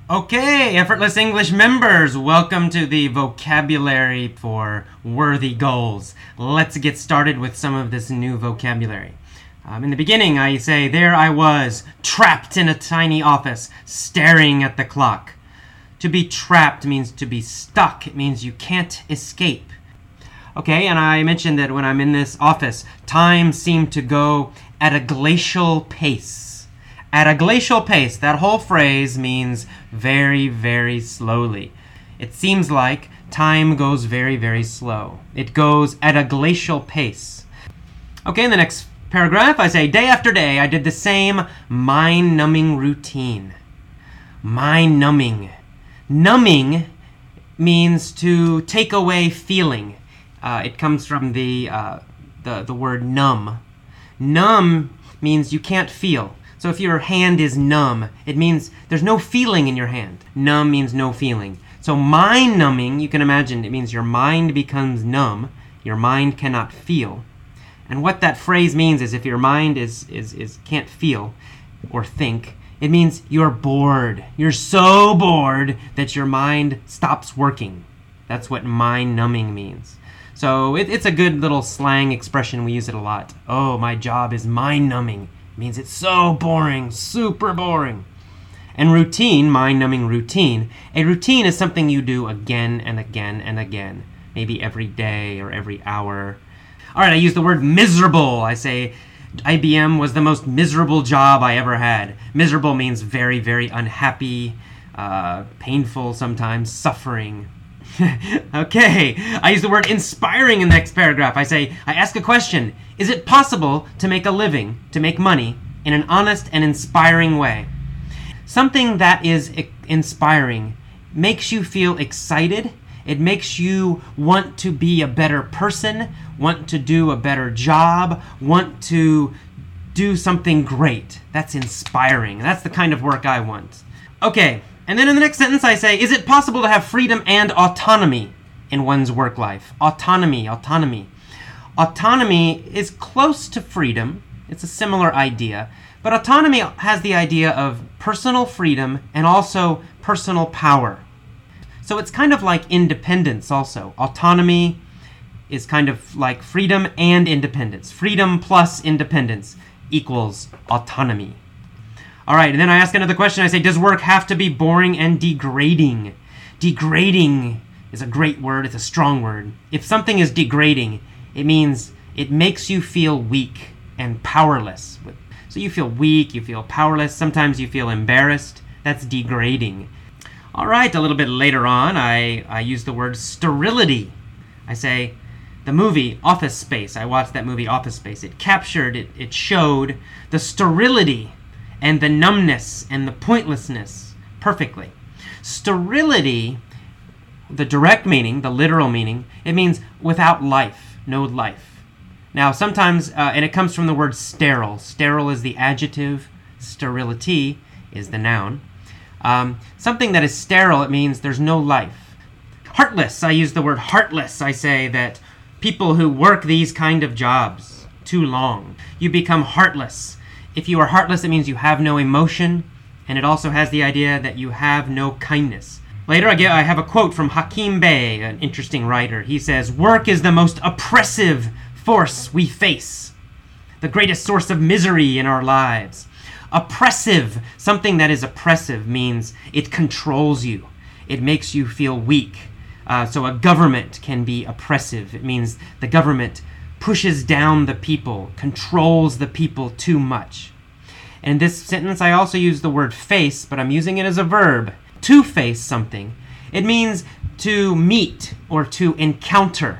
Okay, Effortless English members, welcome to the vocabulary for worthy goals. Let's get started with some of this new vocabulary. In the beginning, I say, there I was, trapped in a tiny office, staring at the clock. To be trapped means to be stuck. It means you can't escape. Okay, and I mentioned that when I'm in this office, time seemed to go at a glacial pace. At a glacial pace, that whole phrase means very, very slowly. It seems like time goes very, very slow. It goes at a glacial pace. Okay, in the next paragraph, I say, day after day, I did the same mind-numbing routine. Mind-numbing. Numbing means to take away feeling. It comes from the word numb. Numb means you can't feel. So if your hand is numb, it means there's no feeling in your hand. Numb means no feeling. So mind numbing, you can imagine, it means your mind becomes numb. Your mind cannot feel. And what that phrase means is if your mind is can't feel or think, it means you're bored. You're so bored that your mind stops working. That's what mind numbing means. So it's a good little slang expression. We use it a lot. Oh, my job is mind numbing. It means it's so boring, super boring. And routine, mind-numbing routine. A routine is something you do again and again and again. Maybe every day or every hour. All right, I use the word miserable. I say IBM was the most miserable job I ever had. Miserable means very, very unhappy, painful sometimes, suffering. Okay, I use the word inspiring in the next paragraph. I ask a question. Is it possible to make a living, to make money, in an honest and inspiring way? Something that is inspiring makes you feel excited. It makes you want to be a better person, want to do a better job, want to do something great. That's inspiring. That's the kind of work I want. Okay, and then in the next sentence I say, is it possible to have freedom and autonomy in one's work life? Autonomy. Autonomy is close to freedom. It's a similar idea. But autonomy has the idea of personal freedom and also personal power. So it's kind of like independence also. Autonomy is kind of like freedom and independence. Freedom plus independence equals autonomy. All right, and then I ask another question. I say, does work have to be boring and degrading? Degrading is a great word. It's a strong word. If something is degrading, it means it makes you feel weak and powerless. So you feel weak, you feel powerless, sometimes you feel embarrassed. That's degrading. All right, a little bit later on, I use the word sterility. I say, the movie Office Space, I watched that movie Office Space. It showed the sterility and the numbness and the pointlessness perfectly. Sterility, the direct meaning, the literal meaning, it means without life, no life. Now sometimes, and it comes from the word sterile. Sterile is the adjective, sterility is the noun. Something that is sterile, it means there's no life. Heartless, I use the word heartless. I say that people who work these kind of jobs too long, you become heartless. If you are heartless, it means you have no emotion, and it also has the idea that you have no kindness. Later, I have a quote from Hakim Bey, an interesting writer. He says, work is the most oppressive force we face, the greatest source of misery in our lives. Oppressive, something that is oppressive means it controls you. It makes you feel weak. So a government can be oppressive. It means the government pushes down the people, controls the people too much. In this sentence, I also use the word face, but I'm using it as a verb. To face something. It means to meet or to encounter.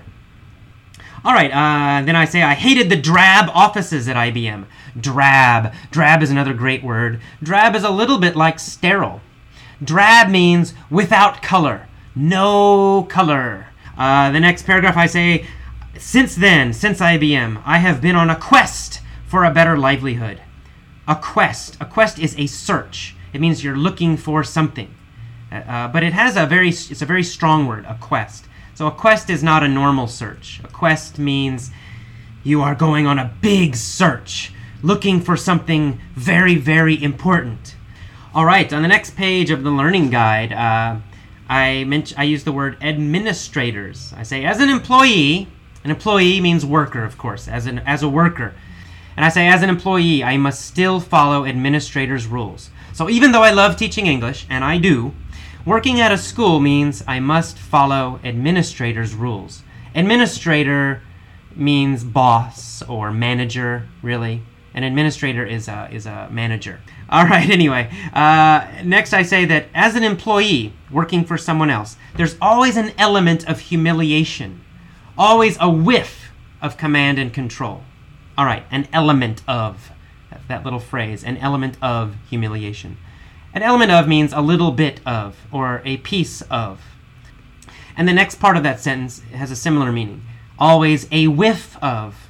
All right, then I say I hated the drab offices at IBM. Drab. Drab is another great word. Drab is a little bit like sterile. Drab means without color. No color. The next paragraph I say, since IBM, I have been on a quest for a better livelihood. A quest. A quest is a search. It means you're looking for something. But it's a very strong word, a quest. So a quest is not a normal search. A quest means you are going on a big search, looking for something very, very important. All right, on the next page of the learning guide, I use the word administrators. I say, as an employee means worker, of course, as a worker. And I say, as an employee, I must still follow administrators' rules. So even though I love teaching English, and I do, working at a school means I must follow administrators' rules. Administrator means boss or manager, really. An administrator is a manager. All right, anyway. Next I say that as an employee working for someone else, there's always an element of humiliation. Always a whiff of command and control. All right, an element of, that little phrase, an element of humiliation. An element of means a little bit of, or a piece of. And the next part of that sentence has a similar meaning. Always a whiff of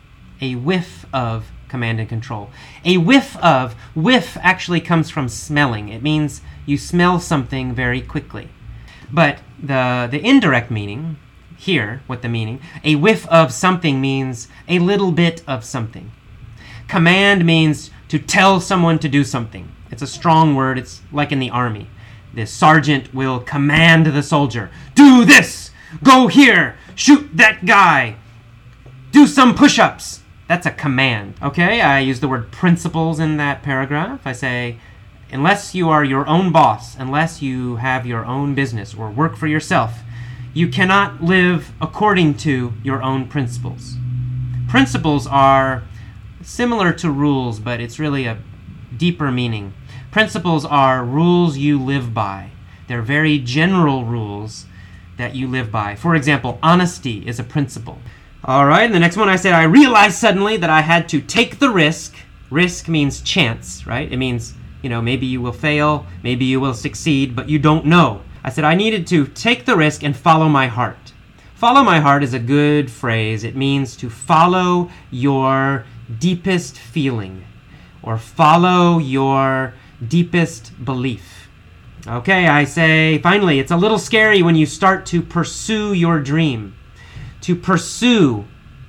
command and control. A whiff actually comes from smelling. It means you smell something very quickly. But the indirect meaning, here, what the meaning, a whiff of something means a little bit of something. Command means to tell someone to do something. It's a strong word. It's like in the army. The sergeant will command the soldier, do this, go here, shoot that guy, do some push-ups. That's a command. Okay, I use the word principles in that paragraph. I say, unless you are your own boss, unless you have your own business or work for yourself, you cannot live according to your own principles. Principles are similar to rules, but it's really a deeper meaning. Principles are rules you live by. They're very general rules that you live by. For example, honesty is a principle. All right, and the next one I said, I realized suddenly that I had to take the risk. Risk means chance, right? It means, maybe you will fail, maybe you will succeed, but you don't know. I said I needed to take the risk and follow my heart. Follow my heart is a good phrase. It means to follow your deepest feeling or follow your deepest belief. Okay, I say, finally, it's a little scary when you start to pursue your dream. To pursue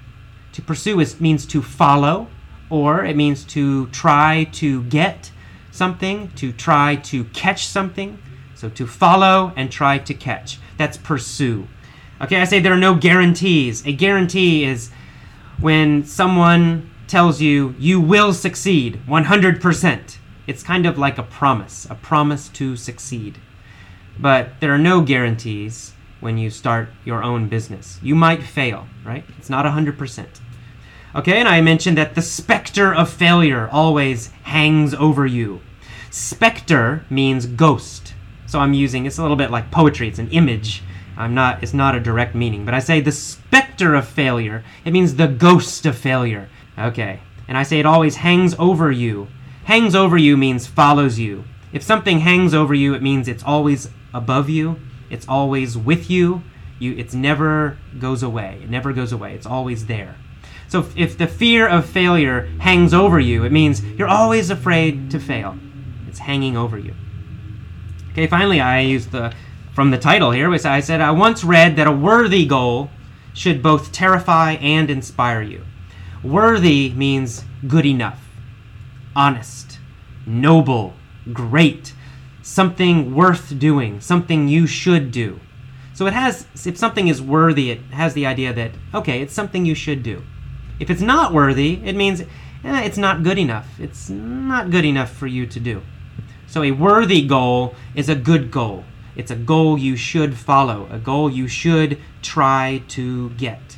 means to follow, or it means to try to get something, to try to catch something. So to follow and try to catch. That's pursue. Okay, I say there are no guarantees. A guarantee is when someone tells you, you will succeed 100%. It's kind of like a promise to succeed. But there are no guarantees when you start your own business. You might fail, right? It's not 100%. Okay, and I mentioned that the specter of failure always hangs over you. Specter means ghost. So I'm using, it's a little bit like poetry, it's an image. It's not a direct meaning, but I say the specter of failure, it means the ghost of failure. Okay, and I say it always hangs over you. Hangs over you means follows you. If something hangs over you, it means it's always above you, it's always with you, it never goes away. It never goes away, it's always there. So if the fear of failure hangs over you, it means you're always afraid to fail. It's hanging over you. Okay, finally, I used from the title here, which I said, I once read that a worthy goal should both terrify and inspire you. Worthy means good enough, honest, noble, great, something worth doing, something you should do. So if something is worthy, it has the idea that, okay, it's something you should do. If it's not worthy, it means it's not good enough. It's not good enough for you to do. So a worthy goal is a good goal. It's a goal you should follow, a goal you should try to get.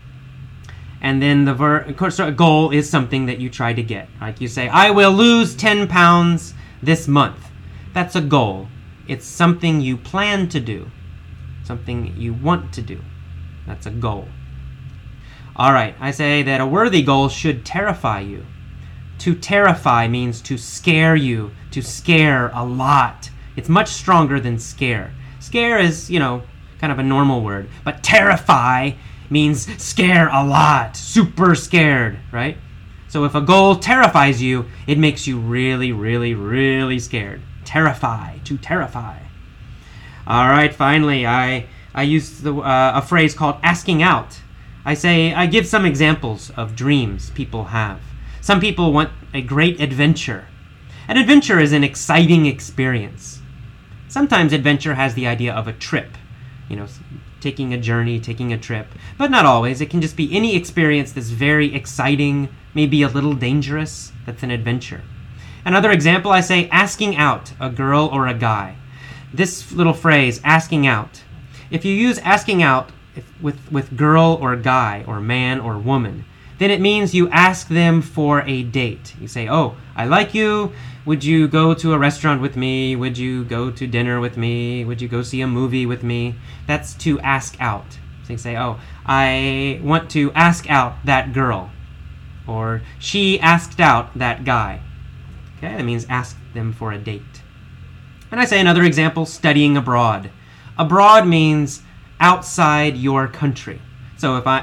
And then of course, a goal is something that you try to get. Like you say, I will lose 10 pounds this month. That's a goal. It's something you plan to do, something you want to do. That's a goal. All right, I say that a worthy goal should terrify you. To terrify means to scare you, to scare a lot. It's much stronger than scare. Scare is, kind of a normal word, but terrify means scare a lot, super scared, right? So if a goal terrifies you, it makes you really, really, really scared. Terrify, to terrify. All right, finally, I use a phrase called asking out. I give some examples of dreams people have. Some people want a great adventure. An adventure is an exciting experience. Sometimes adventure has the idea of a trip, taking a journey, taking a trip, but not always. It can just be any experience that's very exciting, maybe a little dangerous. That's an adventure. Another example, I say asking out a girl or a guy. This little phrase, asking out. If you use asking out with girl or guy or man or woman, then it means you ask them for a date. You say, oh, I like you. Would you go to a restaurant with me? Would you go to dinner with me? Would you go see a movie with me? That's to ask out. So you say, oh, I want to ask out that girl. Or she asked out that guy. Okay, that means ask them for a date. And I say another example, studying abroad. Abroad means outside your country. So if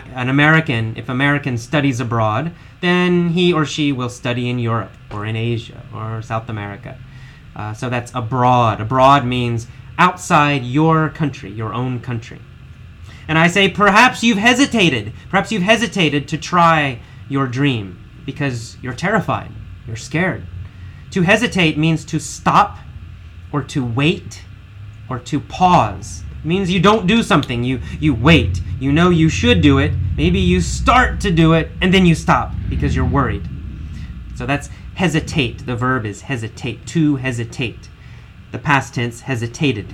American studies abroad, then he or she will study in Europe or in Asia or South America. So that's abroad. Abroad means outside your country, your own country. And I say perhaps you've hesitated. Perhaps you've hesitated to try your dream because you're terrified. You're scared. To hesitate means to stop or to wait or to pause. It means you don't do something. You wait. You know you should do it. Maybe you start to do it and then you stop because you're worried. So that's hesitate. The verb is hesitate. To hesitate. The past tense, hesitated.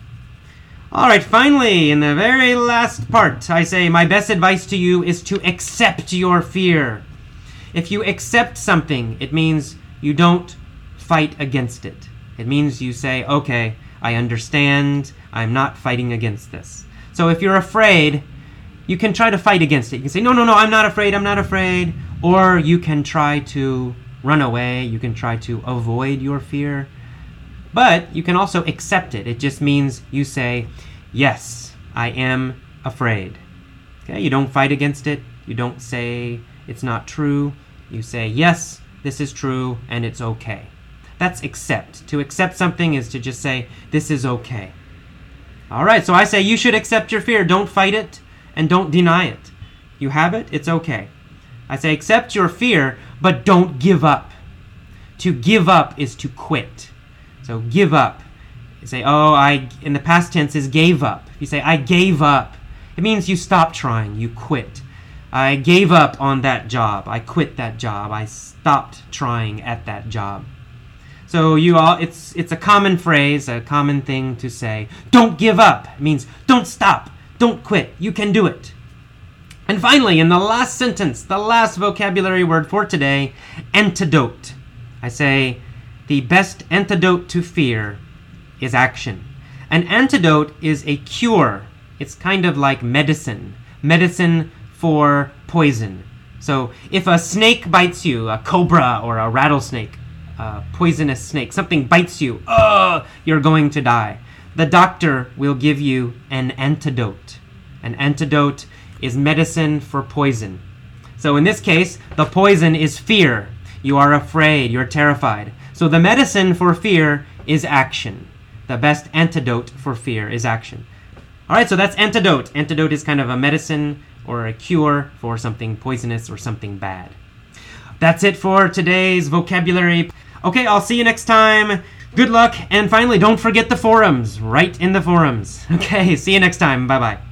All right, finally, in the very last part, I say my best advice to you is to accept your fear. If you accept something, it means you don't fight against it. It means you say, okay, I understand. I'm not fighting against this. So if you're afraid, you can try to fight against it. You can say, no, I'm not afraid. Or you can try to run away. You can try to avoid your fear. But you can also accept it. It just means you say, yes, I am afraid. Okay, you don't fight against it. You don't say it's not true. You say, yes, this is true and it's okay. That's accept. To accept something is to just say, this is okay. All right, so I say you should accept your fear. Don't fight it and don't deny it. You have it, it's okay. I say accept your fear, but don't give up. To give up is to quit. So give up. You say, in the past tense is gave up. If you say, I gave up, it means you stop trying, you quit. I gave up on that job. I quit that job. I stopped trying at that job. So it's a common phrase, a common thing to say. Don't give up. It means don't stop. Don't quit. You can do it. And finally, in the last sentence, the last vocabulary word for today, antidote. I say, the best antidote to fear is action. An antidote is a cure. It's kind of like medicine. Medicine for poison. So if a snake bites you, a cobra or a rattlesnake, a poisonous snake, something bites you, you're going to die. The doctor will give you an antidote. An antidote is medicine for poison. So in this case, the poison is fear. You are afraid, you're terrified. So the medicine for fear is action. The best antidote for fear is action. All right, so that's antidote. Antidote is kind of a medicine or a cure for something poisonous or something bad. That's it for today's vocabulary. Okay, I'll see you next time. Good luck. And finally, don't forget the forums. Write in the forums. Okay, see you next time. Bye-bye.